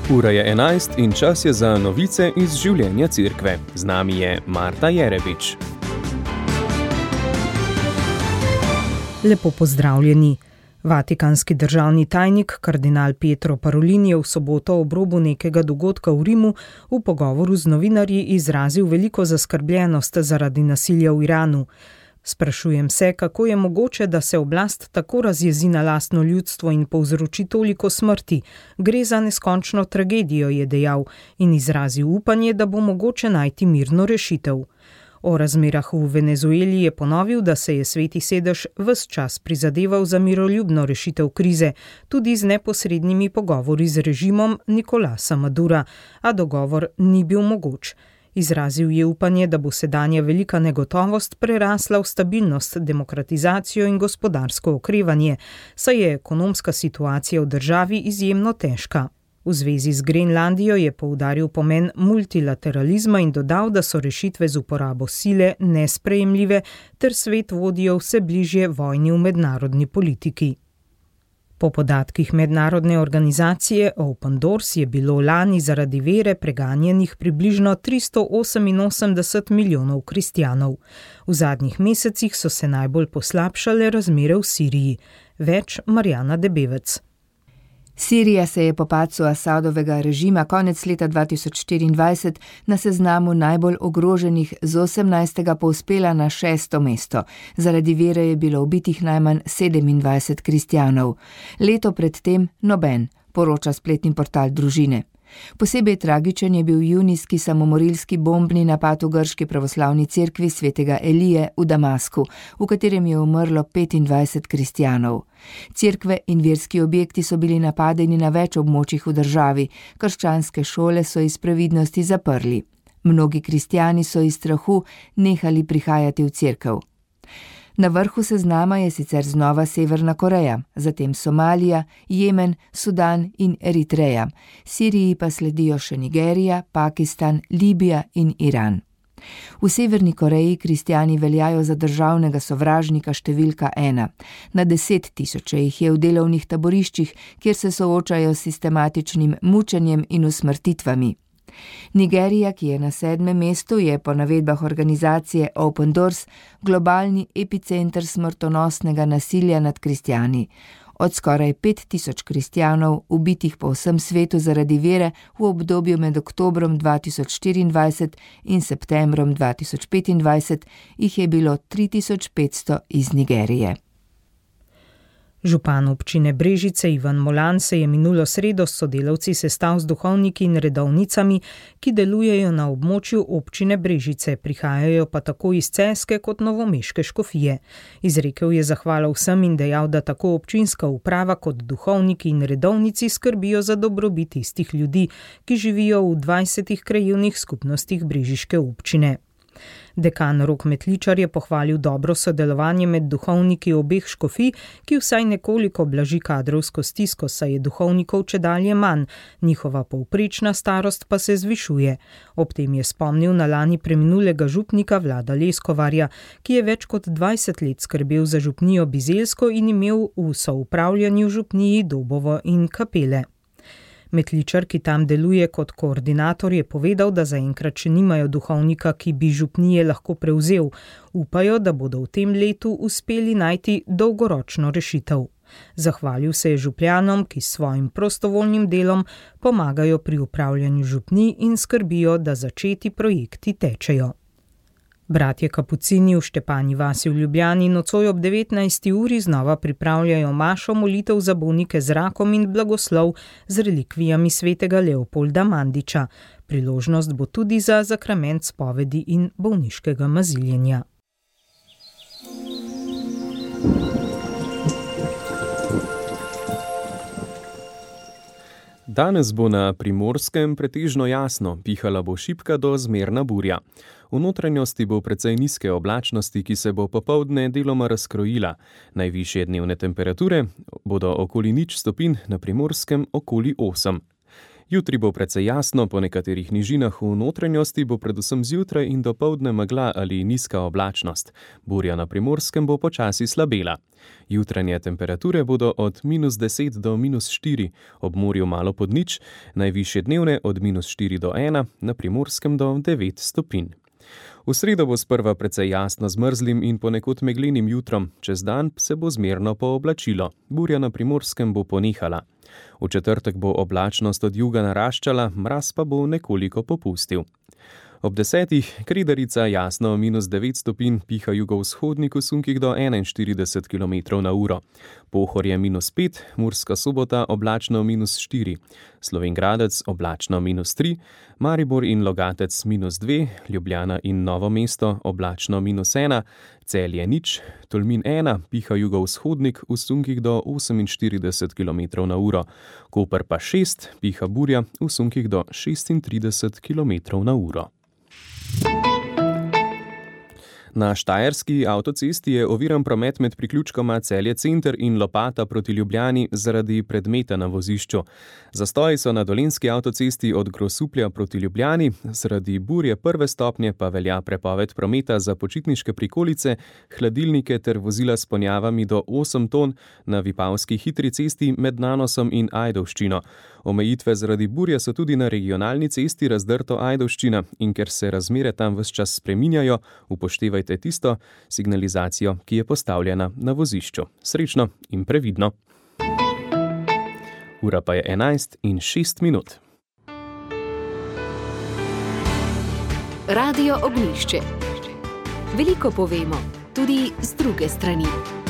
Ura je 11 in čas je za novice iz življenja cerkve. Z nami je Marta Jerebič. Lepo pozdravljeni. Vatikanski državni tajnik kardinal Pietro Parolin je v soboto ob robu nekega dogodka v Rimu v pogovoru z novinarji izrazil veliko zaskrbljenost zaradi nasilja v Iranu. Sprašujem se, kako je mogoče, da se oblast tako razjezi na lastno ljudstvo in povzroči toliko smrti. Gre za neskončno tragedijo, je dejal in izrazil upanje, da bo mogoče najti mirno rešitev. O razmerah v Venezueli je ponovil, da se je Sveti sedež ves čas prizadeval za miroljubno rešitev krize, tudi z neposrednimi pogovori z režimom Nicolasa Madura, a dogovor ni bil mogoč. Izrazil je upanje, da bo sedanja velika negotovost prerasla v stabilnost, demokratizacijo in gospodarsko okrevanje, saj je ekonomska situacija v državi izjemno težka. V zvezi z Grenlandijo je poudaril pomen multilateralizma in dodal, da so rešitve z uporabo sile nesprejemljive ter svet vodijo vse bližje vojni v mednarodni politiki. Po podatkih mednarodne organizacije Open Doors je bilo lani zaradi vere preganjenih približno 388 milijonov kristjanov. V zadnjih mesecih so se najbolj poslabšale razmere v Siriji. Več Marjana Debevec. Sirija se je po padcu Asadovega režima konec leta 2024 na seznamu najbolj ogroženih z 18. povzpela na 6. mesto. Zaradi vere je bilo ubitih najmanj 27 kristjanov. Leto predtem noben, poroča spletni portal Družine. Posebej tragičen je bil junijski samomorilski bombni napad v grški pravoslavni cerkvi svetega Elije v Damasku, v katerem je umrlo 25 kristjanov. Cerkve in verski objekti so bili napadeni na več območjih v državi, krščanske šole so iz previdnosti zaprli. Mnogi kristjani so iz strahu nehali prihajati v cerkev. Na vrhu seznama je sicer znova Severna Koreja, zatem Somalija, Jemen, Sudan in Eritreja. Siriji pa sledijo še Nigerija, Pakistan, Libija in Iran. V Severni Koreji kristjani veljajo za državnega sovražnika številka 1. Na 10 tisoče jih je v delovnih taboriščih, kjer se soočajo s sistematičnim mučenjem in usmrtitvami. Nigerija, ki je na 7. mestu, je po navedbah organizacije Open Doors globalni epicenter smrtonosnega nasilja nad kristjani. Od skoraj 5000 kristjanov, ubitih po vsem svetu zaradi vere v obdobju med oktobrom 2024 in septembrom 2025, jih je bilo 3500 iz Nigerije. Župan občine Brežice Ivan Molan se je minulo sredo s sodelavci sestal z duhovniki in redovnicami, ki delujejo na območju občine Brežice, prihajajo pa tako iz celjske kot novomeške škofije. Izrekel je zahvalo vsem in dejal, da tako občinska uprava kot duhovniki in redovnici skrbijo za dobrobit tistih ljudi, ki živijo v 20 krajevnih skupnostih brežiške občine. Dekan Rok Metličar je pohvalil dobro sodelovanje med duhovniki obeh škofij, ki vsaj nekoliko blaži kadrovsko stisko, saj je duhovnikov čedalje manj, njihova povprečna starost pa se zvišuje. Ob tem je spomnil na lani preminulega župnika Vlada Leskovarja, ki je več kot 20 let skrbel za župnijo Bizeljsko in imel v soupravljanju župniji Dobovo in Kapele. Metličar, ki tam deluje kot koordinator, je povedal, da zaenkrat še nimajo duhovnika, ki bi župnije lahko prevzel. Upajo, da bodo v tem letu uspeli najti dolgoročno rešitev. Zahvalil se je župljanom, ki s svojim prostovoljnim delom pomagajo pri upravljanju župnij in skrbijo, da začeti projekti tečejo. Bratje Kapucini v Štepanji vasi v Ljubljani nocoj ob 19. uri znova pripravljajo mašo molitev za bolnike z rakom in blagoslov z relikvijami svetega Leopolda Mandiča. Priložnost bo tudi za zakrament spovedi in bolniškega maziljenja. Danes bo na Primorskem pretežno jasno, pihala bo šibka do zmerna burja. V notranjosti bo precej nizke oblačnosti, ki se bo popoldne deloma razkrojila. Najvišje dnevne temperature bodo okoli 0 stopinj, na Primorskem okoli 8. Jutri bo precej jasno, po nekaterih nižinah v notranjosti bo predvsem zjutraj in dopoldne megla ali nizka oblačnost. Burja na Primorskem bo počasi slabela. Jutranje temperature bodo od -10 do -4, ob morju malo pod nič, najvišje dnevne od -4 do 1, na Primorskem do 9 stopinj. V sredo bo sprva precej jasno z mrzlim in ponekod meglenim jutrom, čez dan se bo zmerno pooblačilo. Burja na Primorskem bo ponehala. V četrtek bo oblačnost od juga naraščala, mraz pa bo nekoliko popustil. Ob 10. Kredarica jasno -9 stopinj, piha jugovzhodnik v sunkih do 41 km/h. Pohorje -5, Murska Sobota oblačno -4, Slovenj Gradec oblačno -3, Maribor in Logatec -2, Ljubljana in Novo mesto oblačno -1, Celje 0, Tolmin 1, piha jugovzhodnik v sunkih do 48 km/h. Koper pa 6, piha burja v sunkih do 36 km/h. Na štajerski avtocesti je oviran promet med priključkoma Celje Center in Lopata proti Ljubljani zaradi predmeta na vozišču. Zastoji so na dolenjski avtocesti od Grosuplja proti Ljubljani, zaradi burje prve stopnje pa velja prepoved prometa za počitniške prikolice, hladilnike ter vozila s ponjavami do 8 ton na Vipavski hitri cesti med Nanosom in Ajdovščino. Omejitve zaradi burje so tudi na regionalni cesti Razdrto-Ajdovščina in ker se razmere tam ves čas spreminjajo, upoštevajte tisto signalizacijo, ki je postavljena na vozišču. Srečno in previdno. Ura pa je 11:06. Radio Ognjišče. Veliko povemo, tudi z druge strani.